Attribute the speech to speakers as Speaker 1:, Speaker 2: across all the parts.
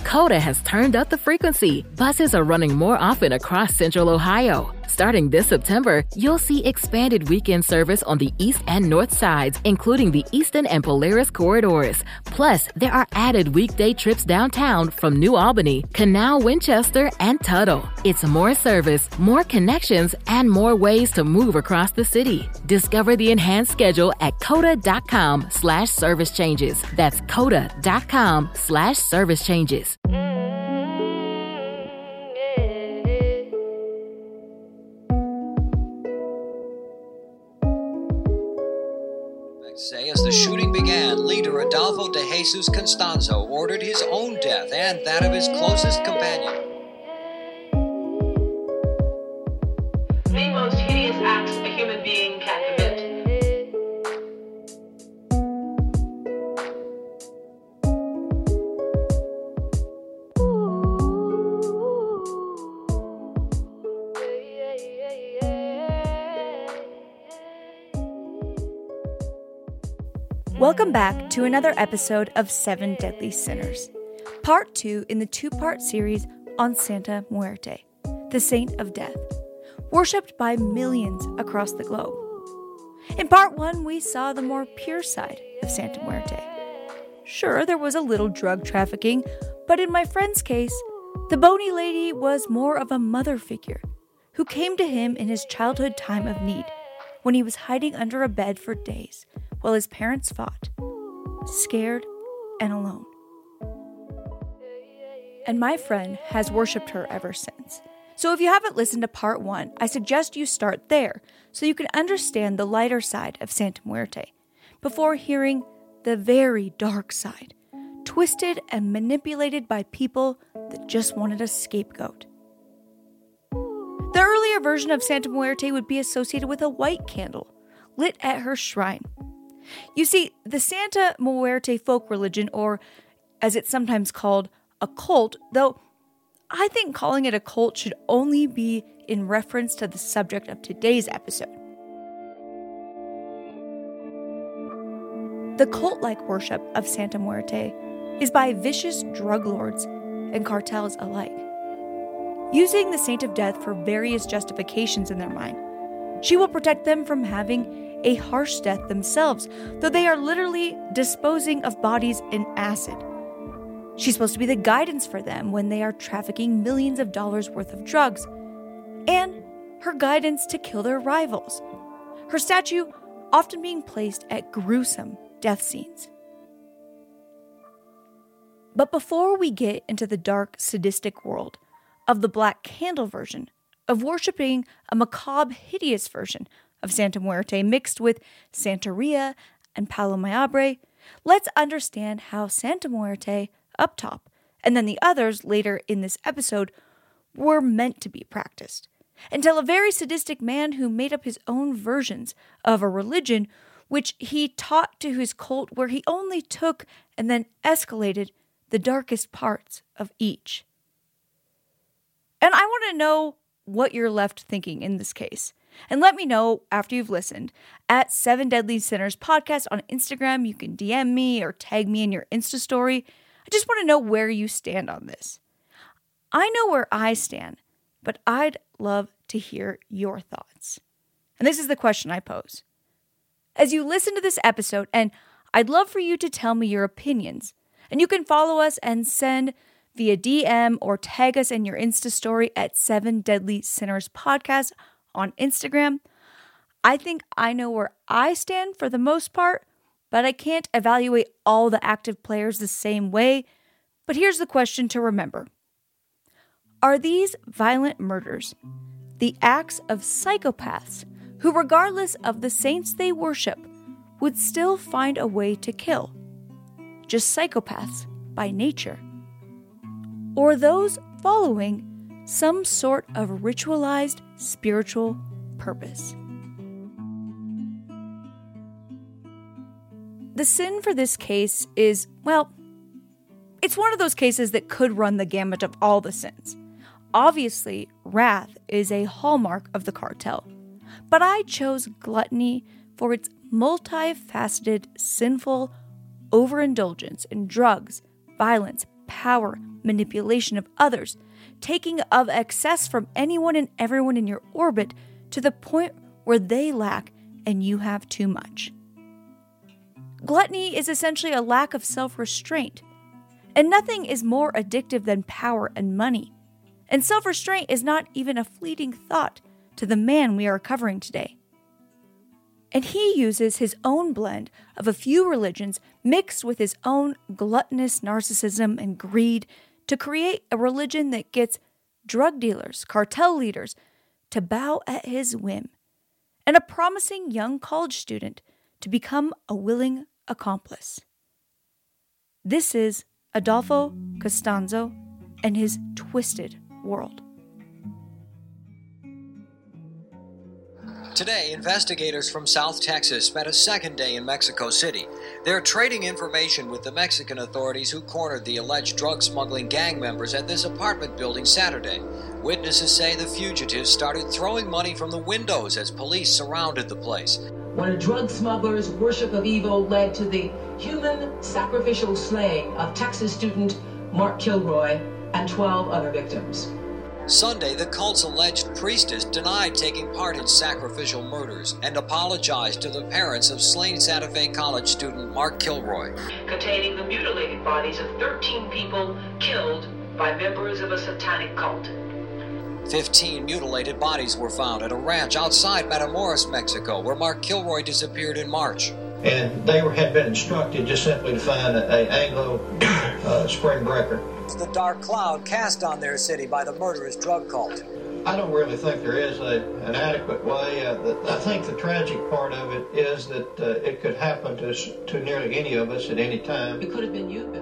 Speaker 1: Coda has turned up the frequency. Buses are running more often across Central Ohio. Starting this September, you'll see expanded weekend service on the east and north sides, including the Eastern and Polaris corridors. Plus, there are added weekday trips downtown from New Albany, Canal, Winchester, and Tuttle. It's more service, more connections, and more ways to move across the city. Discover the enhanced schedule at coda.com/service changes. That's coda.com/service changes.
Speaker 2: Say, as the shooting began, leader Adolfo de Jesus Constanzo ordered his own death and that of his closest companion.
Speaker 3: The most hideous acts a human being can commit.
Speaker 4: Welcome back to another episode of Seven Deadly Sinners, part 2 in the 2-part series on Santa Muerte, the Saint of Death, worshipped by millions across the globe. In part 1, we saw the more pure side of Santa Muerte. Sure, there was a little drug trafficking, but in my friend's case, the bony lady was more of a mother figure who came to him in his childhood time of need, when he was hiding under a bed for days while his parents fought, scared and alone. And my friend has worshipped her ever since. So if you haven't listened to part 1, I suggest you start there so you can understand the lighter side of Santa Muerte before hearing the very dark side, twisted and manipulated by people that just wanted a scapegoat. The earlier version of Santa Muerte would be associated with a white candle lit at her shrine. You see, the Santa Muerte folk religion, or as it's sometimes called, a cult, though I think calling it a cult should only be in reference to the subject of today's episode. The cult-like worship of Santa Muerte is by vicious drug lords and cartels alike. Using the Saint of Death for various justifications in their mind, she will protect them from having a harsh death themselves, though they are literally disposing of bodies in acid. She's supposed to be the guidance for them when they are trafficking millions of dollars worth of drugs, and her guidance to kill their rivals. Her statue often being placed at gruesome death scenes. But before we get into the dark, sadistic world of the Black Candle version of worshipping a macabre, hideous version of Santa Muerte mixed with Santeria and Palo Mayombe, let's understand how Santa Muerte up top, and then the others later in this episode, were meant to be practiced. Until a very sadistic man who made up his own versions of a religion which he taught to his cult, where he only took and then escalated the darkest parts of each. And I want to know what you're left thinking in this case. And let me know after you've listened at 7 Deadly Sinners Podcast on Instagram. You can DM me or tag me in your Insta story. I just want to know where you stand on this. I know where I stand, but I'd love to hear your thoughts. And this is the question I pose. As you listen to this episode, and I'd love for you to tell me your opinions, and you can follow us and send via DM or tag us in your Insta story at 7 Deadly Sinners Podcast on Instagram. I think I know where I stand for the most part, but I can't evaluate all the active players the same way. But here's the question to remember. Are these violent murders the acts of psychopaths who, regardless of the saints they worship, would still find a way to kill? Just psychopaths by nature? Or those following some sort of ritualized spiritual purpose? The sin for this case is, well, it's one of those cases that could run the gamut of all the sins. Obviously, wrath is a hallmark of the cartel, but I chose gluttony for its multifaceted, sinful overindulgence in drugs, violence, power, manipulation of others, taking of excess from anyone and everyone in your orbit to the point where they lack and you have too much. Gluttony is essentially a lack of self-restraint, and nothing is more addictive than power and money. And self-restraint is not even a fleeting thought to the man we are covering today. And he uses his own blend of a few religions mixed with his own gluttonous narcissism and greed to create a religion that gets drug dealers, cartel leaders to bow at his whim, and a promising young college student to become a willing accomplice. This is Adolfo Costanzo and his twisted world.
Speaker 2: Today, investigators from South Texas spent a second day in Mexico City. They're trading information with the Mexican authorities who cornered the alleged drug smuggling gang members at this apartment building Saturday. Witnesses say the fugitives started throwing money from the windows as police surrounded the place.
Speaker 3: When a drug smuggler's worship of evil led to the human sacrificial slaying of Texas student Mark Kilroy and 12 other victims.
Speaker 2: Sunday, the cult's alleged priestess denied taking part in sacrificial murders and apologized to the parents of slain Santa Fe College student Mark Kilroy.
Speaker 3: Containing the mutilated bodies of 13 people killed by members of a satanic cult.
Speaker 2: 15 mutilated bodies were found at a ranch outside Matamoros, Mexico, where Mark Kilroy disappeared in March.
Speaker 5: And they had been instructed just simply to find an Anglo spring breaker.
Speaker 2: The dark cloud cast on their city by the murderous drug cult.
Speaker 5: I don't really think there is an adequate way. I think the tragic part of it is that it could happen to nearly any of us at any time.
Speaker 3: It could have been you, Bill.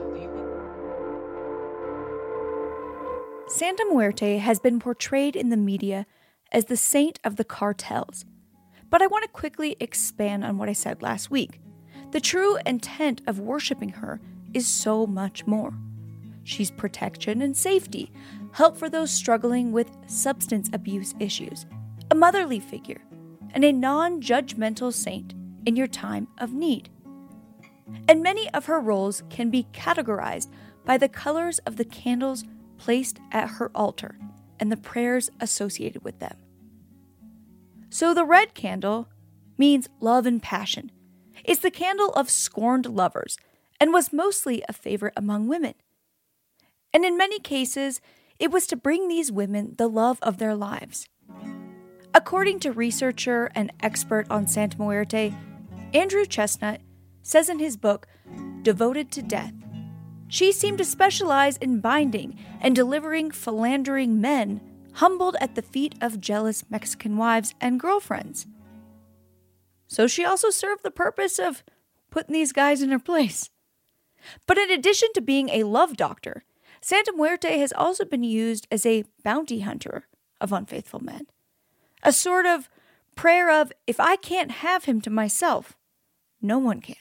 Speaker 4: Santa Muerte has been portrayed in the media as the saint of the cartels. But I want to quickly expand on what I said last week. The true intent of worshiping her is so much more. She's protection and safety, help for those struggling with substance abuse issues, a motherly figure, and a non-judgmental saint in your time of need. And many of her roles can be categorized by the colors of the candles placed at her altar and the prayers associated with them. So the red candle means love and passion. It's the candle of scorned lovers and was mostly a favorite among women. And in many cases, it was to bring these women the love of their lives. According to researcher and expert on Santa Muerte, Andrew Chestnut, says in his book, Devoted to Death, she seemed to specialize in binding and delivering philandering men humbled at the feet of jealous Mexican wives and girlfriends. So she also served the purpose of putting these guys in their place. But in addition to being a love doctor, Santa Muerte has also been used as a bounty hunter of unfaithful men. A sort of prayer of, if I can't have him to myself, no one can.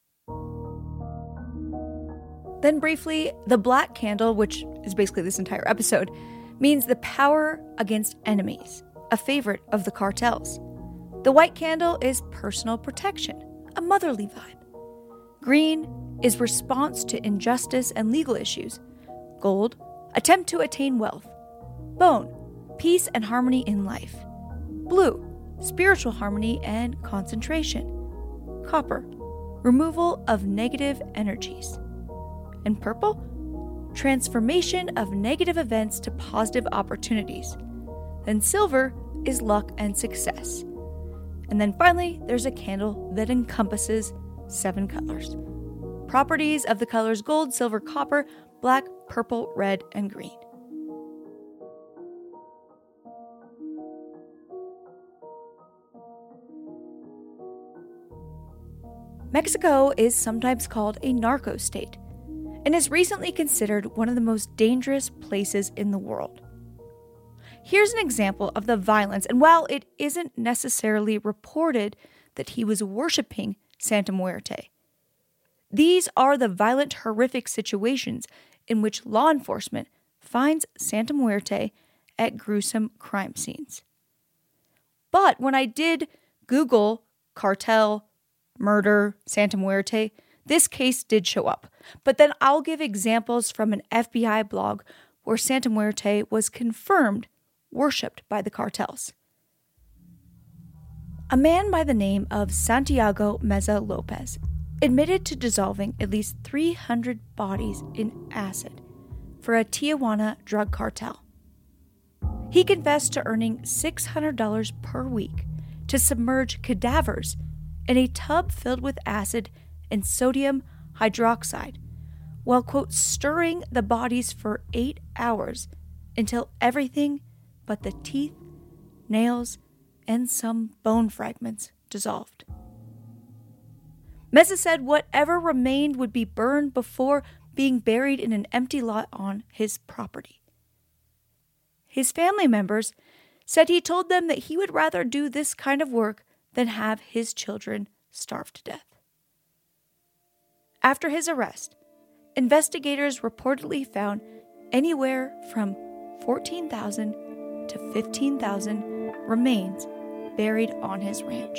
Speaker 4: Then briefly, the black candle, which is basically this entire episode, means the power against enemies, a favorite of the cartels. The white candle is personal protection, a motherly vibe. Green is response to injustice and legal issues. Gold, attempt to attain wealth. Bone, peace and harmony in life. Blue, spiritual harmony and concentration. Copper, removal of negative energies. And purple, transformation of negative events to positive opportunities. Then silver is luck and success. And then finally, there's a candle that encompasses 7 colors. Properties of the colors gold, silver, copper, black, purple, red, and green. Mexico is sometimes called a narco state and is recently considered one of the most dangerous places in the world. Here's an example of the violence, and while it isn't necessarily reported that he was worshiping Santa Muerte, these are the violent, horrific situations in which law enforcement finds Santa Muerte at gruesome crime scenes. But when I did Google cartel, murder, Santa Muerte, This case did show up, but then I'll give examples from an FBI blog where Santa Muerte was confirmed worshipped by the cartels. A man by the name of Santiago Meza Lopez admitted to dissolving at least 300 bodies in acid for a Tijuana drug cartel. He confessed to earning $600 per week to submerge cadavers in a tub filled with acid and sodium hydroxide while, quote, stirring the bodies for 8 hours until everything but the teeth, nails, and some bone fragments dissolved. Meza said whatever remained would be burned before being buried in an empty lot on his property. His family members said he told them that he would rather do this kind of work than have his children starve to death. After his arrest, investigators reportedly found anywhere from 14,000 to 15,000 remains buried on his ranch.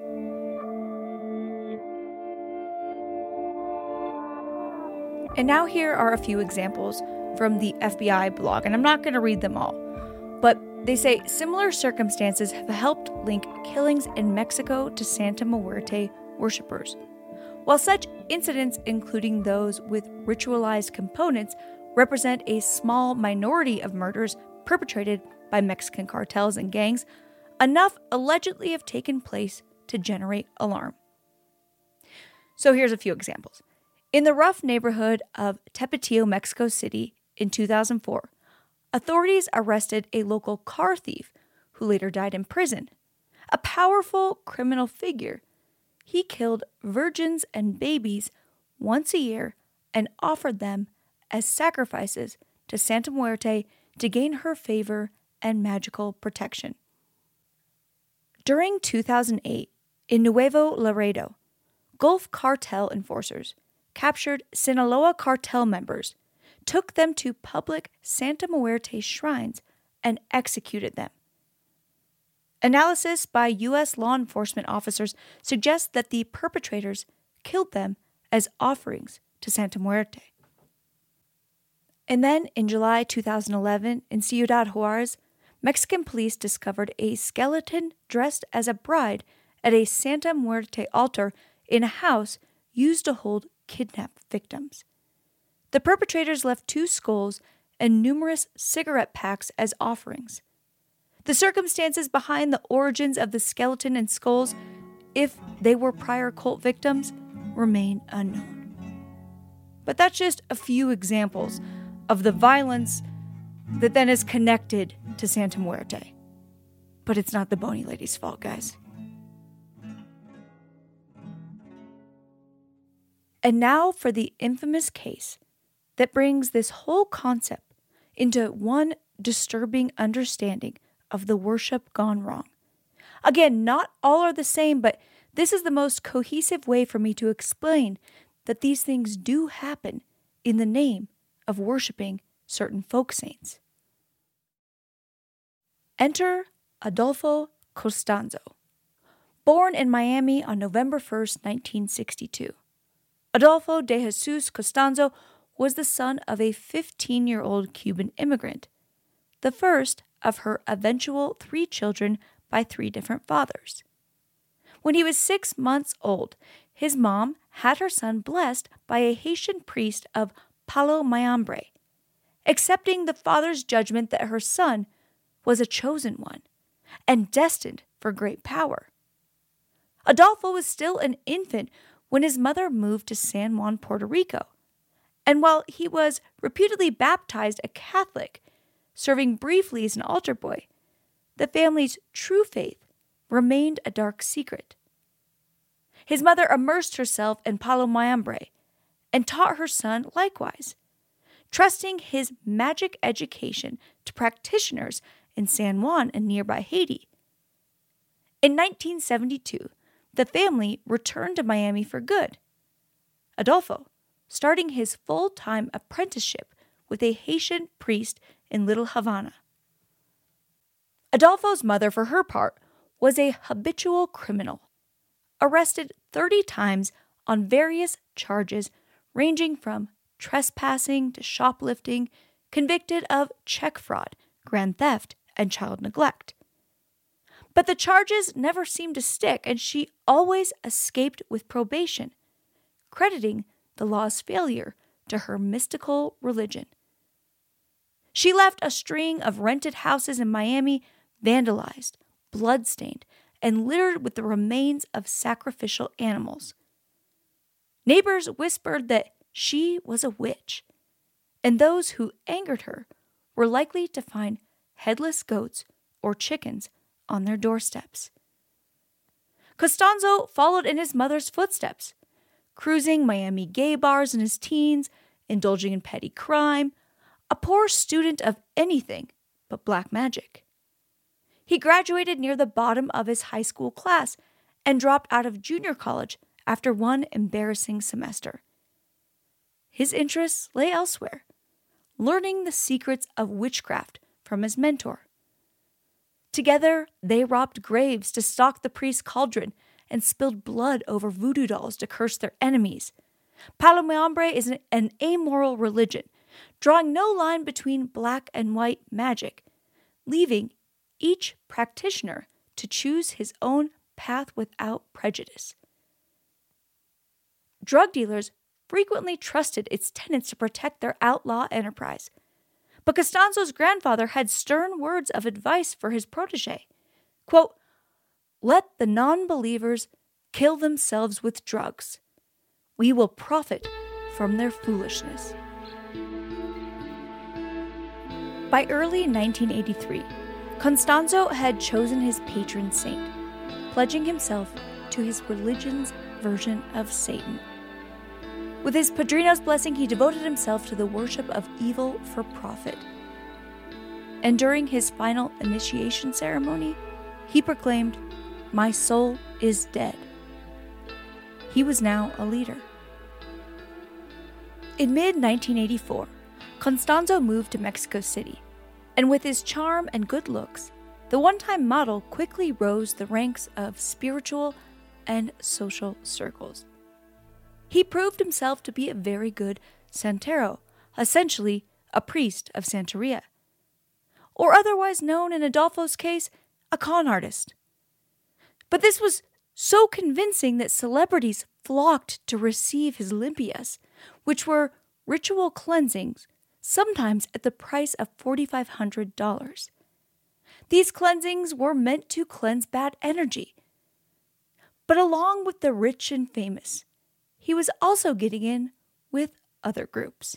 Speaker 4: And now here are a few examples from the FBI blog, and I'm not going to read them all, but they say similar circumstances have helped link killings in Mexico to Santa Muerte worshippers. While such incidents, including those with ritualized components, represent a small minority of murders perpetrated by Mexican cartels and gangs, enough allegedly have taken place to generate alarm. So here's a few examples. In the rough neighborhood of Tapatio, Mexico City in 2004, authorities arrested a local car thief who later died in prison. A powerful criminal figure, he killed virgins and babies once a year and offered them as sacrifices to Santa Muerte to gain her favor and magical protection. During 2008, in Nuevo Laredo, Gulf Cartel enforcers captured Sinaloa cartel members, took them to public Santa Muerte shrines, and executed them. Analysis by U.S. law enforcement officers suggests that the perpetrators killed them as offerings to Santa Muerte. And then, in July 2011, in Ciudad Juarez, Mexican police discovered a skeleton dressed as a bride at a Santa Muerte altar in a house used to hold kidnapped victims. The perpetrators left 2 skulls and numerous cigarette packs as offerings. The circumstances behind the origins of the skeleton and skulls, if they were prior cult victims, remain unknown. But that's just a few examples of the violence that then is connected to Santa Muerte. But it's not the Bony Lady's fault, guys. And now for the infamous case that brings this whole concept into one disturbing understanding of the worship gone wrong. Again, not all are the same, but this is the most cohesive way for me to explain that these things do happen in the name of worshiping certain folk saints. Enter Adolfo Costanzo. Born in Miami on November 1st, 1962. Adolfo de Jesus Costanzo was the son of a 15-year-old Cuban immigrant, the first of her eventual 3 children by 3 different fathers. When he was 6 months old, his mom had her son blessed by a Haitian priest of Palo Mayombe, accepting the father's judgment that her son was a chosen one and destined for great power. Adolfo was still an infant when his mother moved to San Juan, Puerto Rico, and while he was reputedly baptized a Catholic, serving briefly as an altar boy, the family's true faith remained a dark secret. His mother immersed herself in Palo Mayombe and taught her son likewise, trusting his magic education to practitioners in San Juan and nearby Haiti. In 1972, the family returned to Miami for good. Adolfo, starting his full-time apprenticeship with a Haitian priest in Little Havana. Adolfo's mother, for her part, was a habitual criminal, arrested 30 times on various charges ranging from trespassing to shoplifting, convicted of check fraud, grand theft, and child neglect. But the charges never seemed to stick, and she always escaped with probation, crediting the law's failure to her mystical religion. She left a string of rented houses in Miami vandalized, bloodstained, and littered with the remains of sacrificial animals. Neighbors whispered that she was a witch, and those who angered her were likely to find headless goats or chickens on their doorsteps. Costanzo followed in his mother's footsteps, cruising Miami gay bars in his teens, indulging in petty crime, a poor student of anything but black magic. He graduated near the bottom of his high school class and dropped out of junior college after one embarrassing semester. His interests lay elsewhere, learning the secrets of witchcraft from his mentor. Together, they robbed graves to stock the priest's cauldron and spilled blood over voodoo dolls to curse their enemies. Palo Mayombe is an amoral religion, drawing no line between black and white magic, leaving each practitioner to choose his own path without prejudice. Drug dealers frequently trusted its tenants to protect their outlaw enterprise. But Costanzo's grandfather had stern words of advice for his protege. Quote, "Let the non-believers kill themselves with drugs. We will profit from their foolishness." By early 1983, Costanzo had chosen his patron saint, pledging himself to his religion's version of Satan. With his padrino's blessing, he devoted himself to the worship of evil for profit. And during his final initiation ceremony, he proclaimed, "My soul is dead." He was now a leader. In mid-1984, Costanzo moved to Mexico City, and with his charm and good looks, the one-time model quickly rose the ranks of spiritual and social circles. He proved himself to be a very good santero, essentially a priest of Santeria, or otherwise known in Adolfo's case, a con artist. But this was so convincing that celebrities flocked to receive his limpias, which were ritual cleansings, sometimes at the price of $4,500. These cleansings were meant to cleanse bad energy. But along with the rich and famous, he was also getting in with other groups.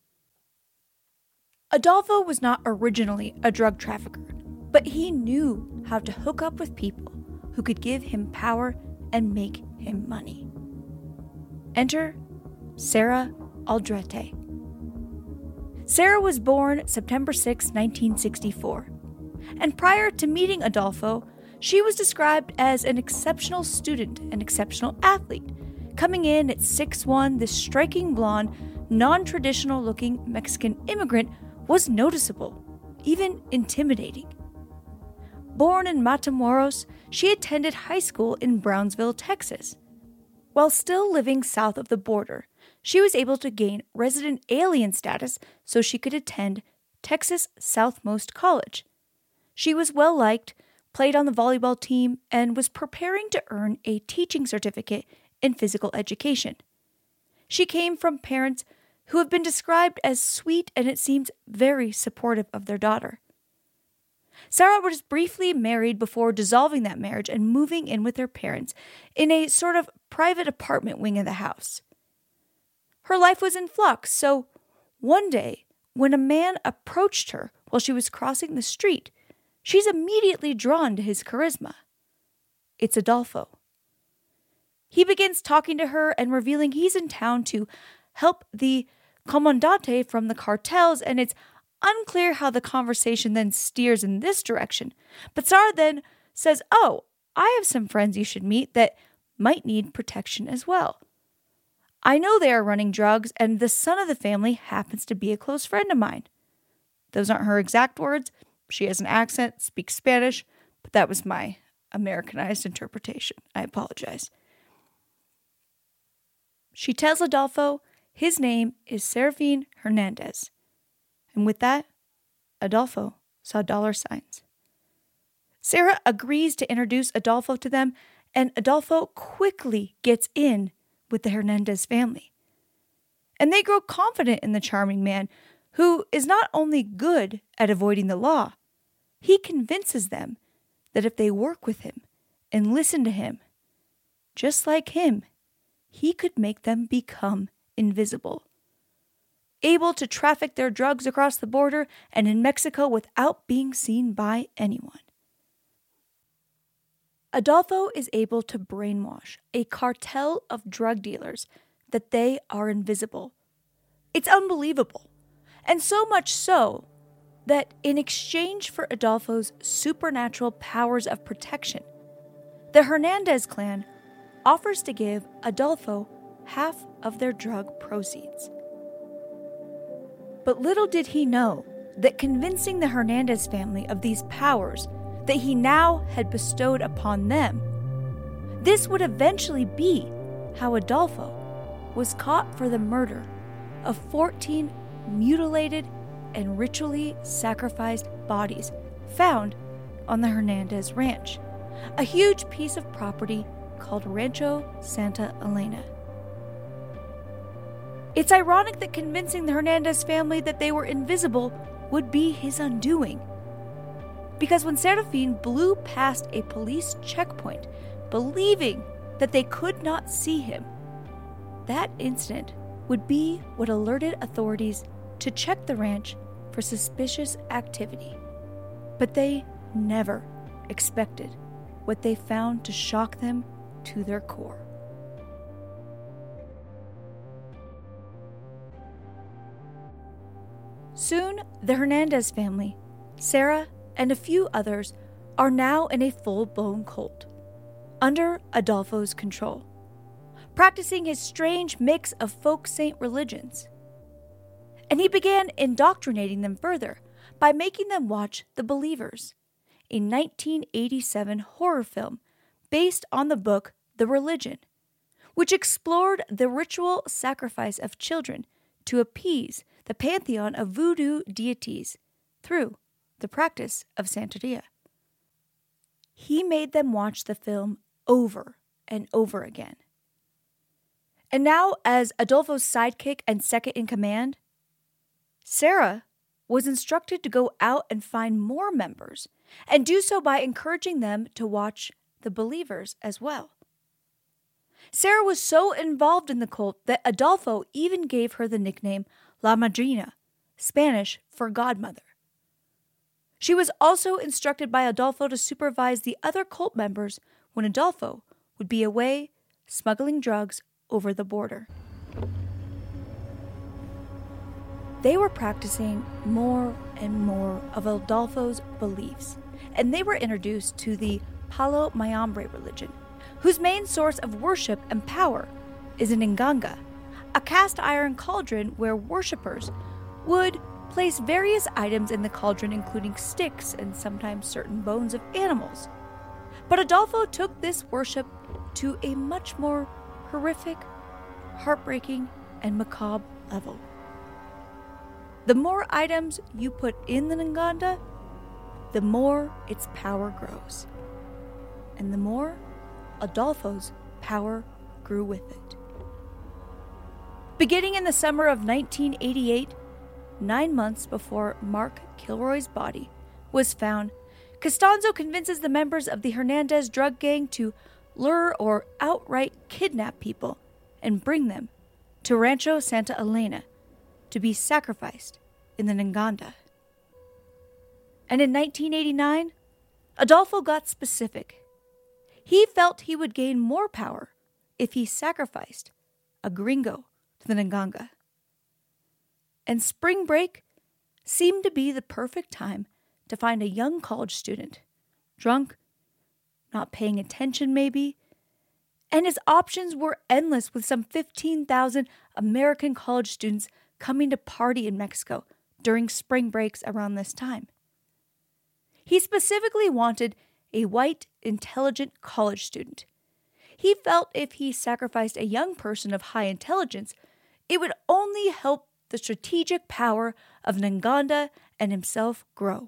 Speaker 4: Adolfo was not originally a drug trafficker, but he knew how to hook up with people who could give him power and make him money. Enter Sarah Aldrete. Sarah was born September 6, 1964, and prior to meeting Adolfo, she was described as an exceptional student and exceptional athlete. Coming in at 6'1", this striking blonde, non-traditional looking Mexican immigrant was noticeable, even intimidating. Born in Matamoros, she attended high school in Brownsville, Texas. While still living south of the border, she was able to gain resident alien status so she could attend Texas Southmost College. She was well-liked, played on the volleyball team, and was preparing to earn a teaching certificate in physical education. She came from parents who have been described as sweet and it seems very supportive of their daughter. Sarah was briefly married before dissolving that marriage and moving in with her parents in a sort of private apartment wing of the house. Her life was in flux, so one day, when a man approached her while she was crossing the street, she's immediately drawn to his charisma. It's Adolfo. He begins talking to her and revealing he's in town to help the comandante from the cartels, and it's unclear how the conversation then steers in this direction. But Sarah then says, "Oh, I have some friends you should meet that might need protection as well. I know they are running drugs, and the son of the family happens to be a close friend of mine." Those aren't her exact words. She has an accent, speaks Spanish, but that was my Americanized interpretation. I apologize. she tells Adolfo his name is Serafin Hernandez. And with that, Adolfo saw dollar signs. Sarah agrees to introduce Adolfo to them, and Adolfo quickly gets in with the Hernandez family. And they grow confident in the charming man, who is not only good at avoiding the law, he convinces them that if they work with him and listen to him, just like him, he could make them become invisible, able to traffic their drugs across the border and in Mexico without being seen by anyone. Adolfo is able to brainwash a cartel of drug dealers that they are invisible. It's unbelievable. And so much so that in exchange for Adolfo's supernatural powers of protection, the Hernandez clan offers to give Adolfo half of their drug proceeds. But little did he know that convincing the Hernandez family of these powers that he now had bestowed upon them, this would eventually be how Adolfo was caught for the murder of 14 mutilated and ritually sacrificed bodies found on the Hernandez Ranch, a huge piece of property called Rancho Santa Elena. It's ironic that convincing the Hernandez family that they were invisible would be his undoing. Because when Serafin blew past a police checkpoint, believing that they could not see him, that incident would be what alerted authorities to check the ranch for suspicious activity. But they never expected what they found to shock them to their core. Soon, the Hernandez family, Sarah, and a few others are now in a full-blown cult, under Adolfo's control, practicing his strange mix of folk saint religions. And he began indoctrinating them further by making them watch The Believers, a 1987 horror film based on the book The Religion, which explored the ritual sacrifice of children to appease the pantheon of voodoo deities through the practice of Santeria. He made them watch the film over and over again. And now, as Adolfo's sidekick and second in command, Sarah was instructed to go out and find more members, and do so by encouraging them to watch The Believers as well. Sarah was so involved in the cult that Adolfo even gave her the nickname La Madrina, Spanish for godmother. She was also instructed by Adolfo to supervise the other cult members when Adolfo would be away smuggling drugs over the border. They were practicing more and more of Adolfo's beliefs, and they were introduced to the Palo Mayombre religion, whose main source of worship and power is an nganga, a cast iron cauldron where worshippers would place various items in the cauldron, including sticks and sometimes certain bones of animals. But Adolfo took this worship to a much more horrific, heartbreaking, and macabre level. The more items you put in the nganda, the more its power grows. And the more Adolfo's power grew with it. Beginning in the summer of 1988, 9 months before Mark Kilroy's body was found, Costanzo convinces the members of the Hernandez drug gang to lure or outright kidnap people and bring them to Rancho Santa Elena to be sacrificed in the nganda. And in 1989, Adolfo got specific. He felt he would gain more power if he sacrificed a gringo to the nganga. And spring break seemed to be the perfect time to find a young college student, drunk, not paying attention maybe, and his options were endless, with some 15,000 American college students coming to party in Mexico during spring breaks around this time. He specifically wanted a white, intelligent college student. He felt if he sacrificed a young person of high intelligence, it would only help the strategic power of Nganda and himself grow.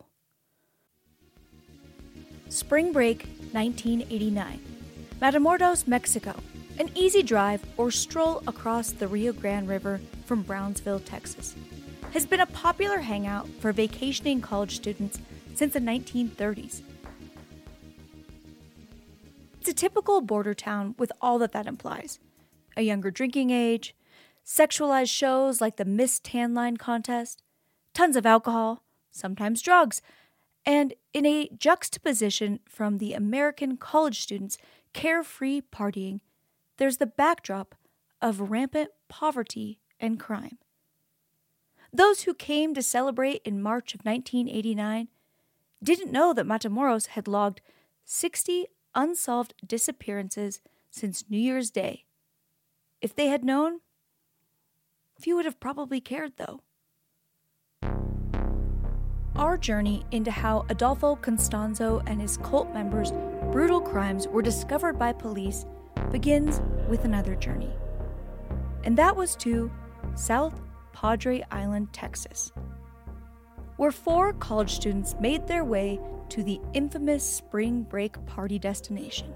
Speaker 4: Spring break 1989. Matamoros, Mexico. An easy drive or stroll across the Rio Grande River from Brownsville, Texas, has been a popular hangout for vacationing college students since the 1930s. It's a typical border town with all that implies. A younger drinking age, sexualized shows like the Miss Tan Line contest, tons of alcohol, sometimes drugs, and in a juxtaposition from the American college students' carefree partying, there's the backdrop of rampant poverty and crime. Those who came to celebrate in March of 1989 didn't know that Matamoros had logged 60 unsolved disappearances since New Year's Day. If they had known, few would have probably cared, though. Our journey into how Adolfo Constanzo and his cult members' brutal crimes were discovered by police begins with another journey. And that was to South Padre Island, Texas, where 4 college students made their way to the infamous spring break party destination.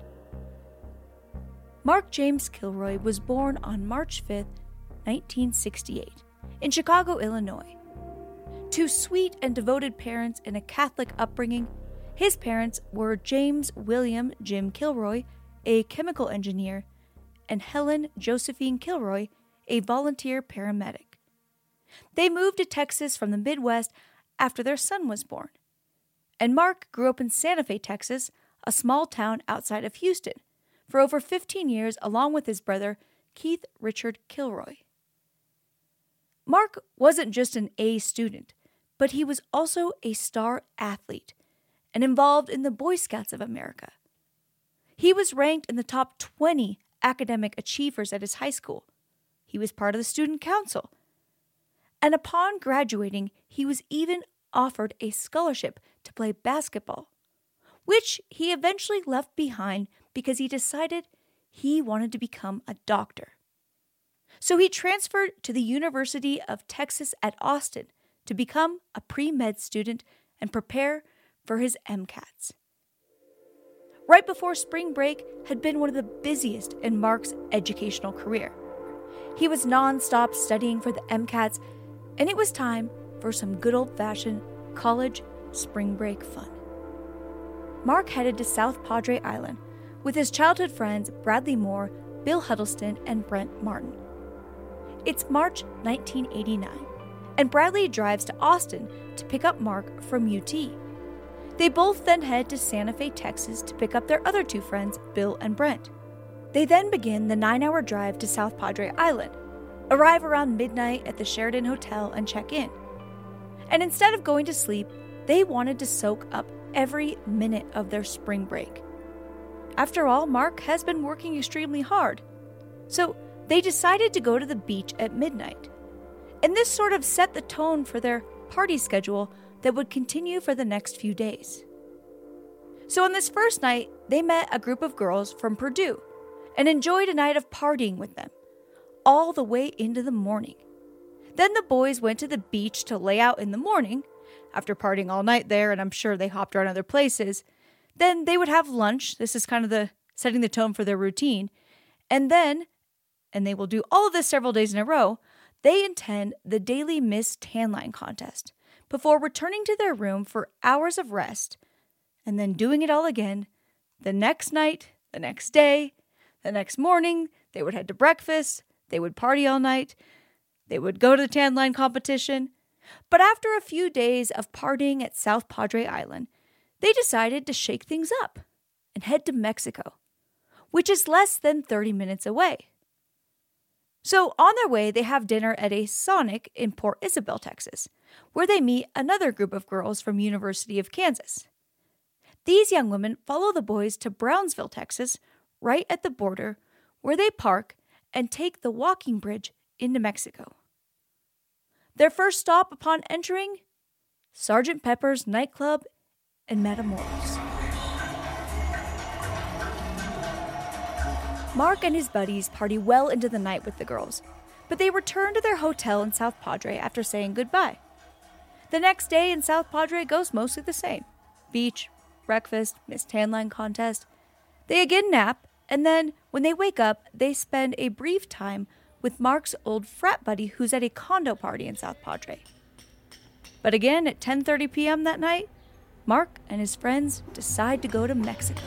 Speaker 4: Mark James Kilroy was born on March 5, 1968, in Chicago, Illinois. To sweet and devoted parents in a Catholic upbringing, his parents were James William Jim Kilroy, a chemical engineer, and Helen Josephine Kilroy, a volunteer paramedic. They moved to Texas from the Midwest after their son was born. And Mark grew up in Santa Fe, Texas, a small town outside of Houston, for over 15 years along with his brother, Keith Richard Kilroy. Mark wasn't just an A student, but he was also a star athlete and involved in the Boy Scouts of America. He was ranked in the top 20 academic achievers at his high school. He was part of the student council. And upon graduating, he was even offered a scholarship to play basketball, which he eventually left behind because he decided he wanted to become a doctor. So he transferred to the University of Texas at Austin to become a pre-med student and prepare for his MCATs. Right before spring break had been one of the busiest in Mark's educational career. He was nonstop studying for the MCATs, and it was time for some good old-fashioned college spring break fun. Mark headed to South Padre Island with his childhood friends Bradley Moore, Bill Huddleston, and Brent Martin. It's March 1989, and Bradley drives to Austin to pick up Mark from UT. They both then head to Santa Fe, Texas to pick up their other 2 friends, Bill and Brent. They then begin the 9-hour drive to South Padre Island, arrive around midnight at the Sheraton Hotel and check in. And instead of going to sleep, they wanted to soak up every minute of their spring break. After all, Mark has been working extremely hard. So they decided to go to the beach at midnight. And this sort of set the tone for their party schedule that would continue for the next few days. So on this first night, they met a group of girls from Purdue and enjoyed a night of partying with them, all the way into the morning. Then the boys went to the beach to lay out in the morning, after partying all night there, and I'm sure they hopped around other places. Then they would have lunch. This is kind of setting the tone for their routine. And they will do all of this several days in a row, they attend the daily Miss Tan Line contest before returning to their room for hours of rest and then doing it all again the next night, the next day, the next morning. They would head to breakfast. They would party all night. They would go to the Tan Line competition. But after a few days of partying at South Padre Island, they decided to shake things up and head to Mexico, which is less than 30 minutes away. So on their way, they have dinner at a Sonic in Port Isabel, Texas, where they meet another group of girls from University of Kansas. These young women follow the boys to Brownsville, Texas, right at the border, where they park and take the walking bridge into Mexico. Their first stop upon entering, Sgt. Pepper's nightclub in Matamoros. Mark and his buddies party well into the night with the girls, but they return to their hotel in South Padre after saying goodbye. The next day in South Padre goes mostly the same. Beach, breakfast, Miss Tanline contest. They again nap, and then when they wake up, they spend a brief time with Mark's old frat buddy who's at a condo party in South Padre. But again, at 10:30 p.m. that night, Mark and his friends decide to go to Mexico.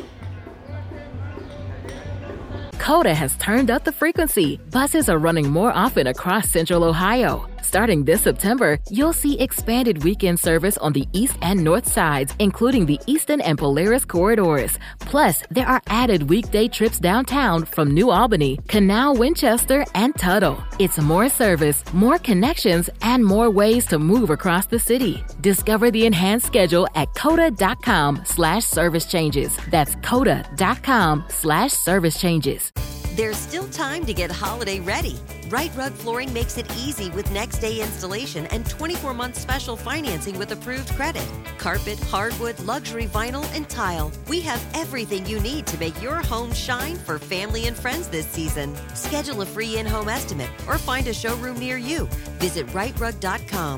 Speaker 1: Coda has turned up the frequency. Buses are running more often across Central Ohio. Starting this September, you'll see expanded weekend service on the east and north sides, including the Eastern and Polaris corridors. Plus, there are added weekday trips downtown from New Albany, Canal, Winchester, and Tuttle. It's more service, more connections, and more ways to move across the city. Discover the enhanced schedule at coda.com/service changes. That's coda.com/service changes.
Speaker 6: There's still time to get holiday ready. Right Rug Flooring makes it easy with next-day installation and 24-month special financing with approved credit. Carpet, hardwood, luxury vinyl, and tile. We have everything you need to make your home shine for family and friends this season. Schedule a free in-home estimate or find a showroom near you. Visit rightrug.com,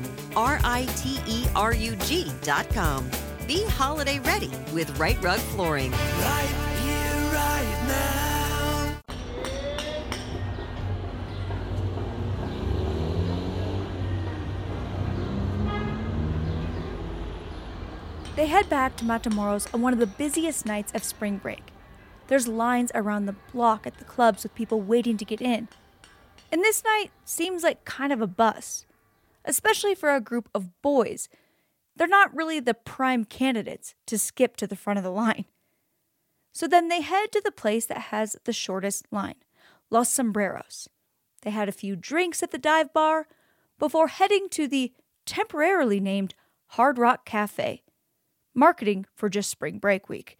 Speaker 6: RITERUG.com. Be holiday ready with Right Rug Flooring.
Speaker 7: Right here, right now.
Speaker 4: They head back to Matamoros on one of the busiest nights of spring break. There's lines around the block at the clubs with people waiting to get in. And this night seems like kind of a bust, especially for a group of boys. They're not really the prime candidates to skip to the front of the line. So then they head to the place that has the shortest line, Los Sombreros. They had a few drinks at the dive bar before heading to the temporarily named Hard Rock Cafe, marketing for just spring break week.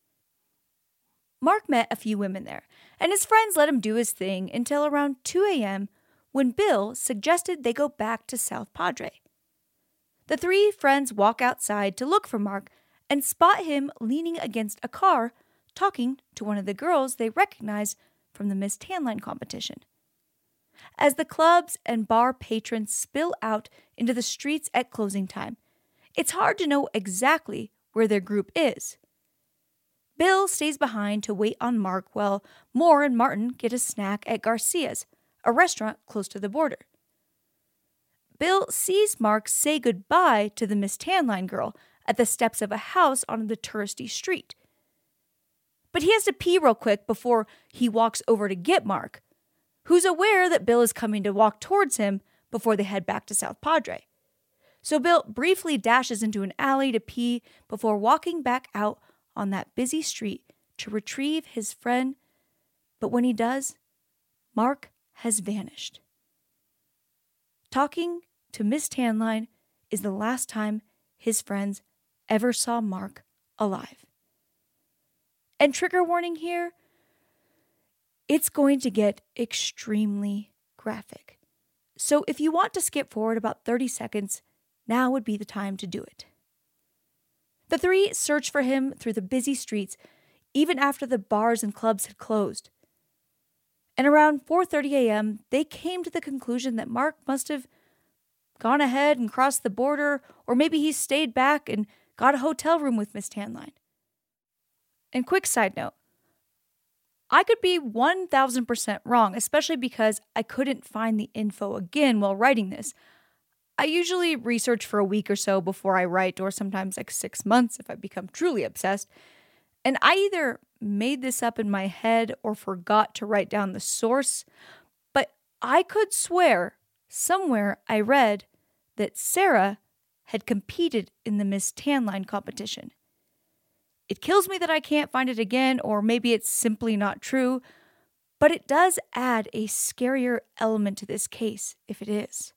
Speaker 4: Mark met a few women there, and his friends let him do his thing until around 2 a.m. when Bill suggested they go back to South Padre. The three friends walk outside to look for Mark and spot him leaning against a car talking to one of the girls they recognize from the Miss Tanline competition. As the clubs and bar patrons spill out into the streets at closing time, it's hard to know exactly where their group is. Bill stays behind to wait on Mark while Moore and Martin get a snack at Garcia's, a restaurant close to the border. Bill sees Mark say goodbye to the Miss Tanline girl at the steps of a house on the touristy street. But he has to pee real quick before he walks over to get Mark, who's aware that Bill is coming to walk towards him before they head back to South Padre. So Bill briefly dashes into an alley to pee before walking back out on that busy street to retrieve his friend. But when he does, Mark has vanished. Talking to Miss Tanline is the last time his friends ever saw Mark alive. And trigger warning here, it's going to get extremely graphic. So if you want to skip forward about 30 seconds, now would be the time to do it. The three searched for him through the busy streets, even after the bars and clubs had closed. And around 4:30 a.m., they came to the conclusion that Mark must have gone ahead and crossed the border, or maybe he stayed back and got a hotel room with Miss Tanline. And quick side note, I could be 1,000% wrong, especially because I couldn't find the info again while writing this. I usually research for a week or so before I write, or sometimes like 6 months if I become truly obsessed. And I either made this up in my head or forgot to write down the source, but I could swear somewhere I read that Sarah had competed in the Miss Tanline competition. It kills me that I can't find it again, or maybe it's simply not true, but it does add a scarier element to this case if it is.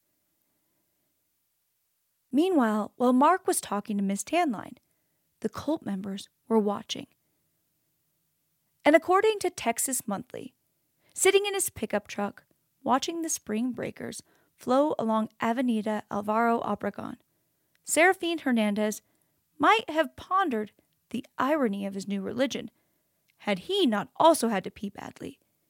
Speaker 4: Meanwhile, while Mark was talking to Miss Tanline, the cult members were watching. And according to Texas Monthly, sitting in his pickup truck, watching the spring breakers flow along Avenida Alvaro Obregón, Serafín Hernandez might have pondered the irony of his new religion, had he not also had to pee badly,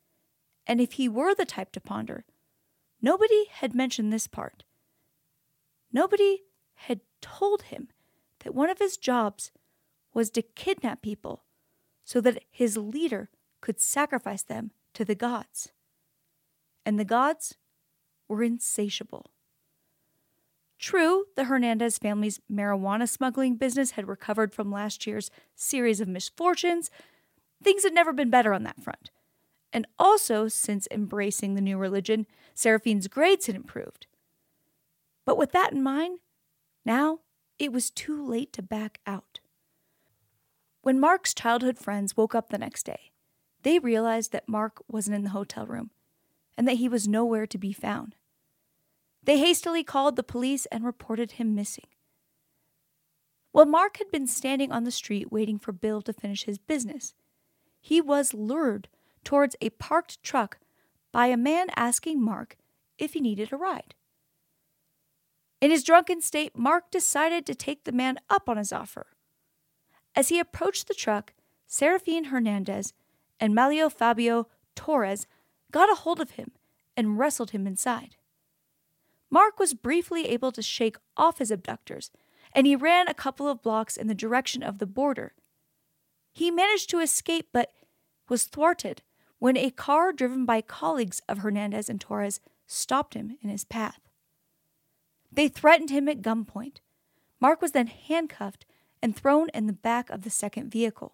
Speaker 4: And if he were the type to ponder, nobody had mentioned this part. Nobody had told him that one of his jobs was to kidnap people so that his leader could sacrifice them to the gods. And the gods were insatiable. True, the Hernandez family's marijuana smuggling business had recovered from last year's series of misfortunes. Things had never been better on that front. And also, since embracing the new religion, Seraphine's grades had improved. But with that in mind, now it was too late to back out. When Mark's childhood friends woke up the next day, they realized that Mark wasn't in the hotel room and that he was nowhere to be found. They hastily called the police and reported him missing. While Mark had been standing on the street waiting for Bill to finish his business, he was lured towards a parked truck by a man asking Mark if he needed a ride. In his drunken state, Mark decided to take the man up on his offer. As he approached the truck, Serafine Hernandez and Malio Fabio Torres got a hold of him and wrestled him inside. Mark was briefly able to shake off his abductors, and he ran a couple of blocks in the direction of the border. He managed to escape, but was thwarted when a car driven by colleagues of Hernandez and Torres stopped him in his path. They threatened him at gunpoint. Mark was then handcuffed and thrown in the back of the second vehicle.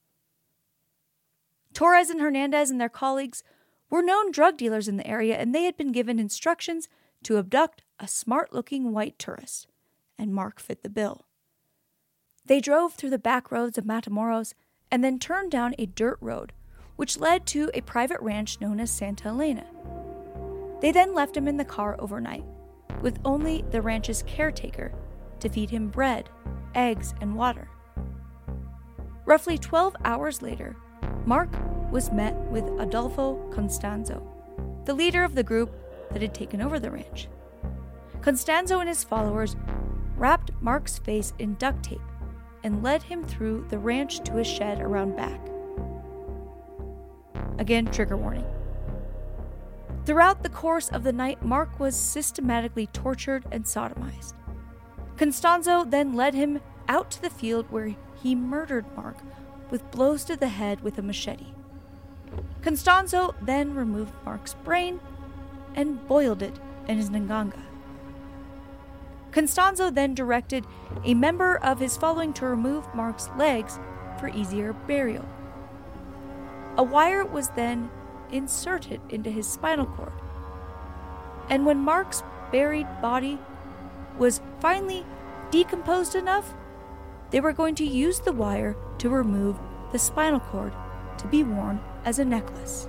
Speaker 4: Torres and Hernandez and their colleagues were known drug dealers in the area, and they had been given instructions to abduct a smart-looking white tourist, and Mark fit the bill. They drove through the back roads of Matamoros and then turned down a dirt road, which led to a private ranch known as Santa Elena. They then left him in the car overnight, with only the ranch's caretaker to feed him bread, eggs, and water. Roughly 12 hours later, Mark was met with Adolfo Constanzo, the leader of the group that had taken over the ranch. Constanzo and his followers wrapped Mark's face in duct tape and led him through the ranch to a shed around back. Again, trigger warning. Throughout the course of the night, Mark was systematically tortured and sodomized. Constanzo then led him out to the field where he murdered Mark with blows to the head with a machete. Constanzo then removed Mark's brain and boiled it in his nganga. Constanzo then directed a member of his following to remove Mark's legs for easier burial. A wire was then inserted into his spinal cord. And when Mark's buried body was finally decomposed enough, they were going to use the wire to remove the spinal cord to be worn as a necklace.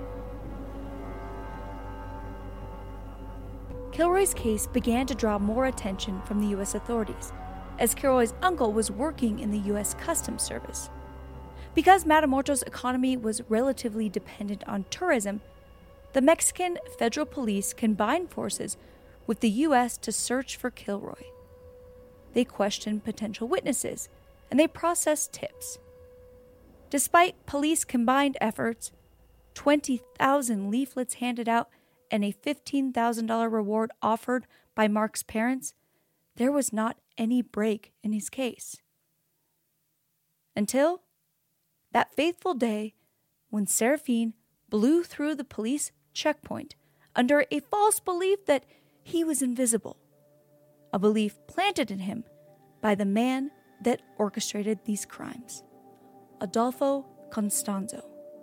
Speaker 4: Kilroy's case began to draw more attention from the U.S. authorities, as Kilroy's uncle was working in the U.S. Customs Service. Because Matamoros' economy was relatively dependent on tourism, the Mexican federal police combined forces with the U.S. to search for Kilroy. They questioned potential witnesses, and they processed tips. Despite police combined efforts, 20,000 leaflets handed out, and a $15,000 reward offered by Mark's parents, there was not any break in his case. Until that fateful day when Serafine blew through the police checkpoint under a false belief that he was invisible, a belief planted in him by the man that orchestrated these crimes, Adolfo Constanzo.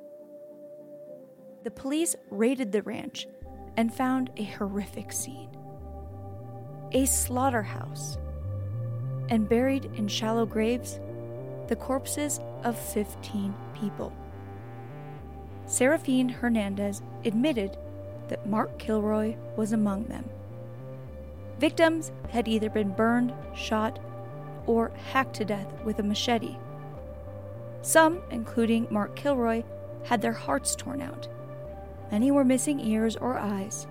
Speaker 4: The police raided the ranch and found a horrific scene. A slaughterhouse, and buried in shallow graves, the corpses of 15 people. Serafine Hernandez admitted that Mark Kilroy was among them. Victims had either been burned, shot, or hacked to death with a machete. Some, including Mark Kilroy, had their hearts torn out. Many were missing ears or eyes.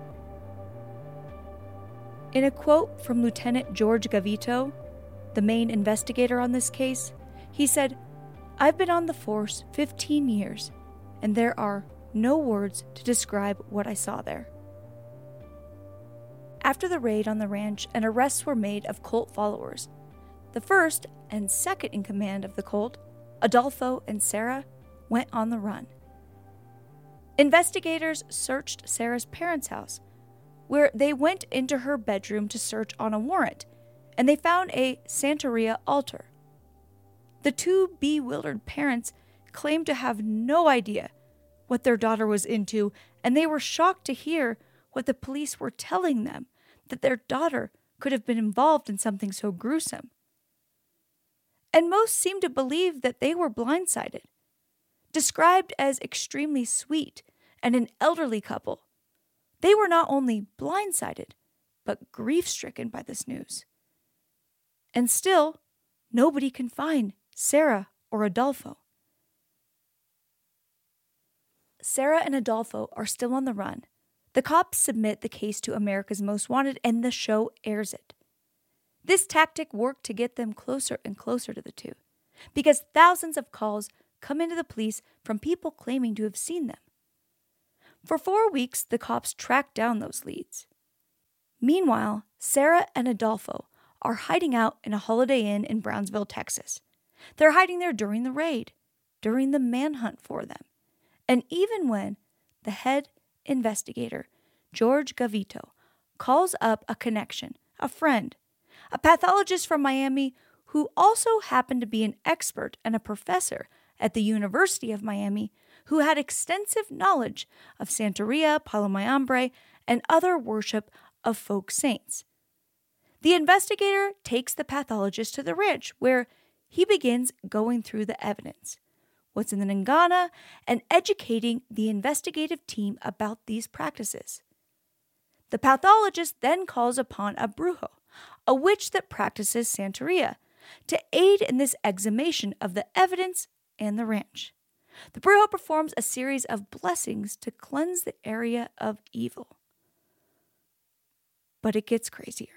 Speaker 4: In a quote from Lieutenant George Gavito, the main investigator on this case, he said, "I've been on the force 15 years, and there are no words to describe what I saw there. After the raid on the ranch, and arrests were made of cult followers. The first and second in command of the cult, Adolfo and Sarah, went on the run. Investigators searched Sarah's parents' house, where they went into her bedroom to search on a warrant, and they found a Santeria altar. The two bewildered parents claimed to have no idea what their daughter was into, and they were shocked to hear what the police were telling them, that their daughter could have been involved in something so gruesome. And most seemed to believe that they were blindsided. Described as extremely sweet and an elderly couple, they were not only blindsided, but grief-stricken by this news. And still, nobody can find Sarah or Adolfo. Sarah and Adolfo are still on the run. The cops submit the case to America's Most Wanted, and the show airs it. This tactic worked to get them closer and closer to the two, because thousands of calls come into the police from people claiming to have seen them. For 4 weeks, the cops tracked down those leads. Meanwhile, Sarah and Adolfo are hiding out in a Holiday Inn in Brownsville, Texas. They're hiding there during the raid, during the manhunt for them, and even when the head investigator, George Gavito, calls up a connection, a friend, a pathologist from Miami who also happened to be an expert and a professor at the University of Miami, who had extensive knowledge of Santeria, Palo Mayombre, and other worship of folk saints. The investigator takes the pathologist to the ranch, where he begins going through the evidence, what's in the Nangana, and educating the investigative team about these practices. The pathologist then calls upon a brujo, a witch that practices Santeria, to aid in this exhumation of the evidence and the ranch. The brujo performs a series of blessings to cleanse the area of evil. But it gets crazier.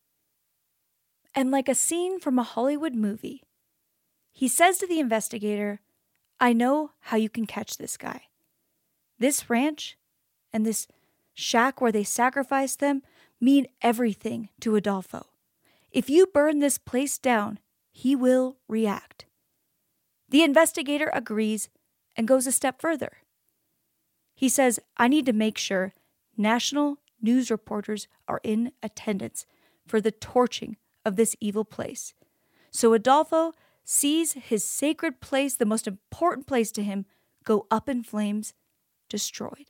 Speaker 4: And like a scene from a Hollywood movie, he says to the investigator, "I know how you can catch this guy. This ranch and this shack where they sacrifice them mean everything to Adolfo. If you burn this place down, he will react." The investigator agrees and goes a step further. He says, "I need to make sure national news reporters are in attendance for the torching of this evil place. So Adolfo sees his sacred place, the most important place to him, go up in flames, destroyed."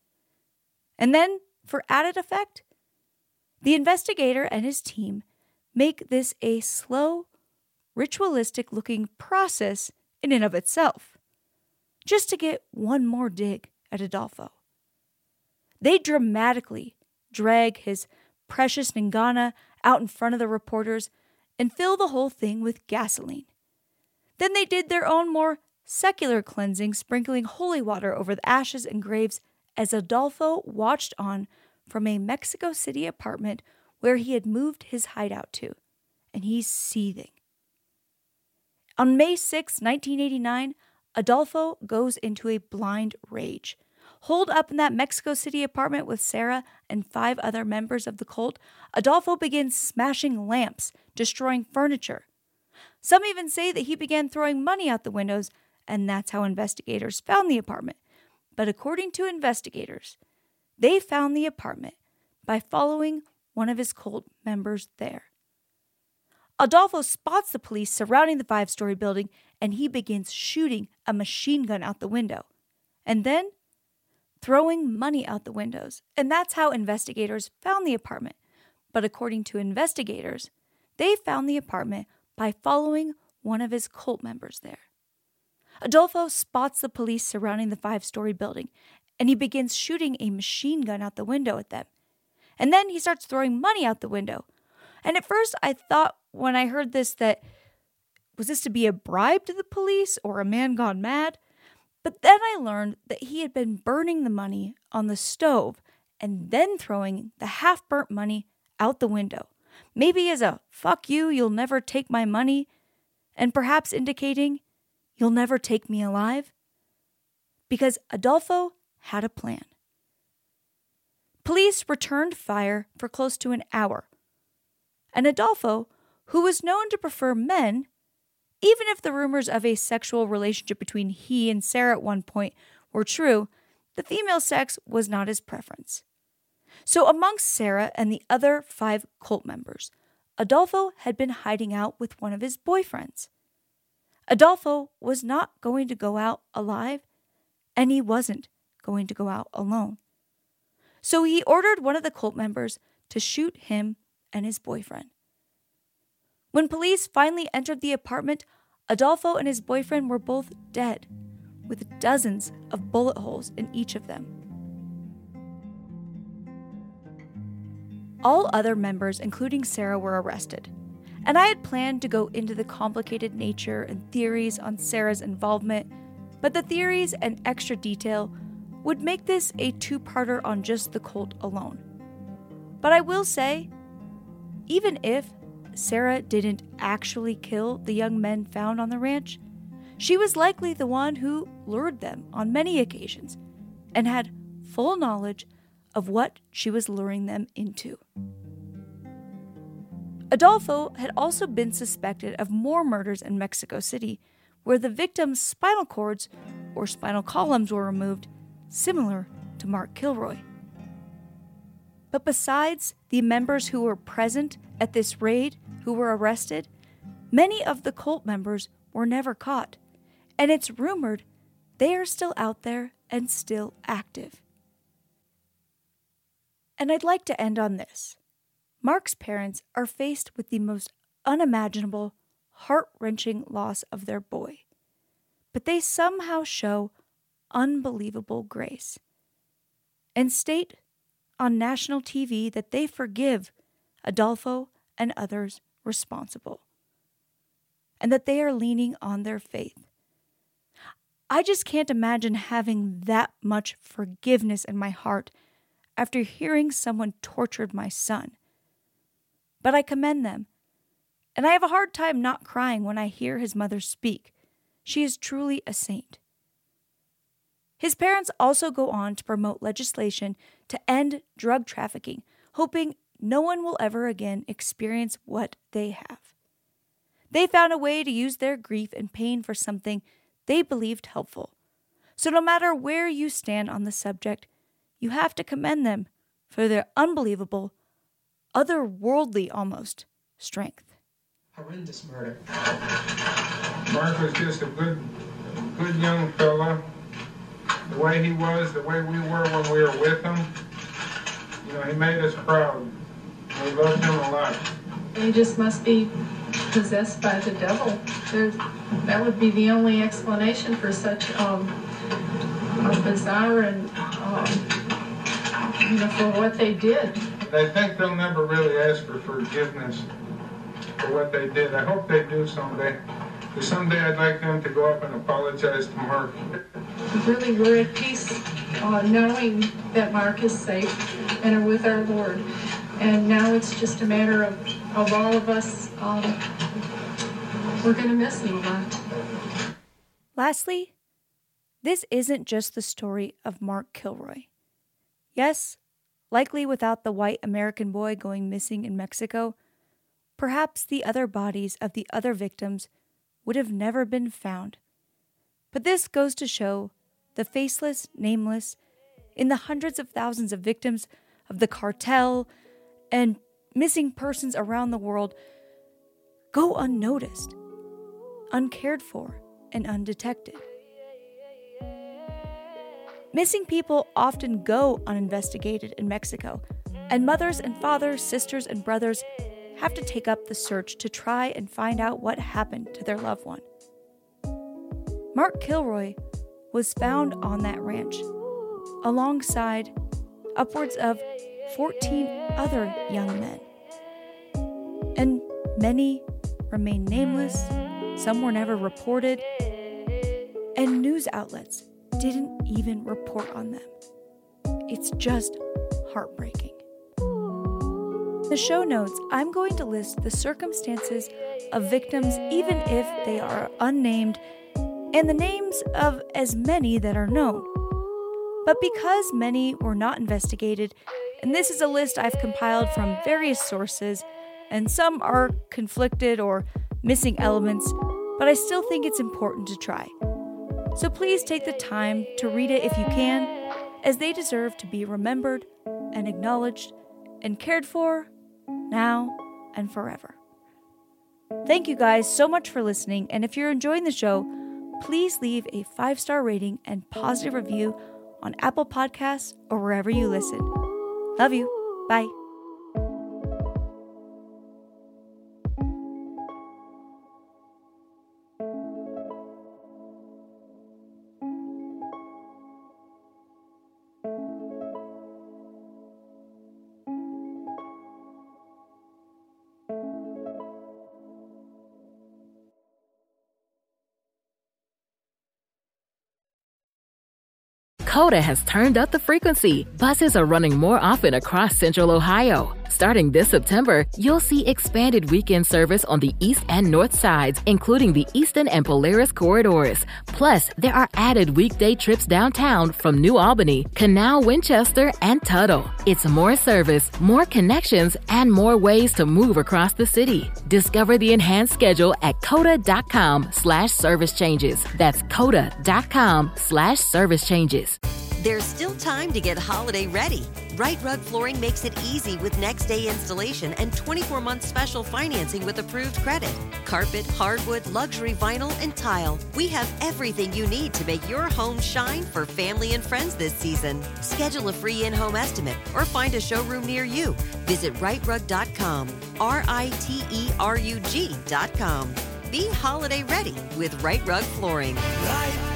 Speaker 4: And then, for added effect, the investigator and his team make this a slow, ritualistic-looking process in and of itself, just to get one more dig at Adolfo. They dramatically drag his precious Nangana out in front of the reporters and fill the whole thing with gasoline. Then they did their own more secular cleansing, sprinkling holy water over the ashes and graves as Adolfo watched on from a Mexico City apartment where he had moved his hideout to, and he's seething. On May 6, 1989, Adolfo goes into a blind rage. Holed up in that Mexico City apartment with Sarah and 5 other members of the cult, Adolfo begins smashing lamps, destroying furniture. Some even say that he began throwing money out the windows, and that's how investigators found the apartment. But according to investigators, they found the apartment by following one of his cult members there. Adolfo spots the police surrounding the 5-story building, and he begins shooting a machine gun out the window, and then throwing money out the windows. And that's how investigators found the apartment. But according to investigators, they found the apartment by following one of his cult members there. Adolfo spots the police surrounding the 5-story building, and he begins shooting a machine gun out the window at them. And then he starts throwing money out the window. And at first I thought when I heard this that, was this to be a bribe to the police or a man gone mad? But then I learned that he had been burning the money on the stove and then throwing the half-burnt money out the window. Maybe as a, "fuck you, you'll never take my money," and perhaps indicating, "you'll never take me alive." Because Adolfo had a plan. Police returned fire for close to an hour, and Adolfo, who was known to prefer men, even if the rumors of a sexual relationship between he and Sarah at one point were true, the female sex was not his preference. So amongst Sarah and the other 5 cult members, Adolfo had been hiding out with one of his boyfriends. Adolfo was not going to go out alive, and he wasn't going to go out alone. So he ordered one of the cult members to shoot him and his boyfriend. When police finally entered the apartment, Adolfo and his boyfriend were both dead, with dozens of bullet holes in each of them. All other members, including Sarah, were arrested, and I had planned to go into the complicated nature and theories on Sarah's involvement, but the theories and extra detail would make this a 2-parter on just the cult alone. But I will say, even if Sarah didn't actually kill the young men found on the ranch, she was likely the one who lured them on many occasions and had full knowledge of what she was luring them into. Adolfo had also been suspected of more murders in Mexico City, where the victims' spinal cords or spinal columns were removed, similar to Mark Kilroy. But besides the members who were present at this raid who were arrested, many of the cult members were never caught, and it's rumored they are still out there and still active. And I'd like to end on this. Mark's parents are faced with the most unimaginable, heart-wrenching loss of their boy, but they somehow show unbelievable grace and state on national TV that they forgive Adolfo and others responsible, and that they are leaning on their faith. I just can't imagine having that much forgiveness in my heart after hearing someone tortured my son. But I commend them, and I have a hard time not crying when I hear his mother speak. She is truly a saint. His parents also go on to promote legislation to end drug trafficking, hoping no one will ever again experience what they have. They found a way to use their grief and pain for something they believed helpful. So no matter where you stand on the subject, you have to commend them for their unbelievable, otherworldly almost, strength.
Speaker 3: Horrendous murder.
Speaker 8: Mark was just a good young fella. The way he was, the way we were when we were with him, he made us proud. We loved him a lot.
Speaker 9: He just must be possessed by the devil. That would be the only explanation for such a bizarre and, for what they did.
Speaker 8: I think they'll never really ask for forgiveness for what they did. I hope they do someday. Because someday I'd like them to go up and apologize to Mark.
Speaker 9: Really, we're at peace knowing that Mark is safe and are with our Lord. And now it's just a matter of all of us. We're going to miss him a lot.
Speaker 4: Lastly, this isn't just the story of Mark Kilroy. Yes, likely without the white American boy going missing in Mexico, perhaps the other bodies of the other victims would have never been found. But this goes to show the faceless, nameless, in the hundreds of thousands of victims of the cartel and missing persons around the world go unnoticed, uncared for, and undetected. Missing people often go uninvestigated in Mexico, and mothers and fathers, sisters and brothers have to take up the search to try and find out what happened to their loved one. Mark Kilroy was found on that ranch, alongside upwards of 14 other young men. And many remain nameless, some were never reported, and news outlets didn't even report on them. It's just heartbreaking. In the show notes, I'm going to list the circumstances of victims, even if they are unnamed, and the names of as many that are known. But because many were not investigated, and this is a list I've compiled from various sources, and some are conflicted or missing elements, but I still think it's important to try. So please take the time to read it if you can, as they deserve to be remembered and acknowledged and cared for now and forever. Thank you guys so much for listening, and if you're enjoying the show, please leave a 5-star rating and positive review on Apple Podcasts or wherever you listen. Love you. Bye.
Speaker 1: CODA has turned up the frequency. Buses are running more often across Central Ohio. Starting this September, you'll see expanded weekend service on the east and north sides, including the Eastern and Polaris corridors. Plus, there are added weekday trips downtown from New Albany, Canal, Winchester, and Tuttle. It's more service, more connections, and more ways to move across the city. Discover the enhanced schedule at CODA.com/service changes. That's CODA.com/service changes.
Speaker 6: There's still time to get holiday ready. Right Rug Flooring makes it easy with next-day installation and 24-month special financing with approved credit. Carpet, hardwood, luxury vinyl, and tile. We have everything you need to make your home shine for family and friends this season. Schedule a free in-home estimate or find a showroom near you. Visit rightrug.com, RITERUG.com. Be holiday ready with Right Rug Flooring.
Speaker 7: Right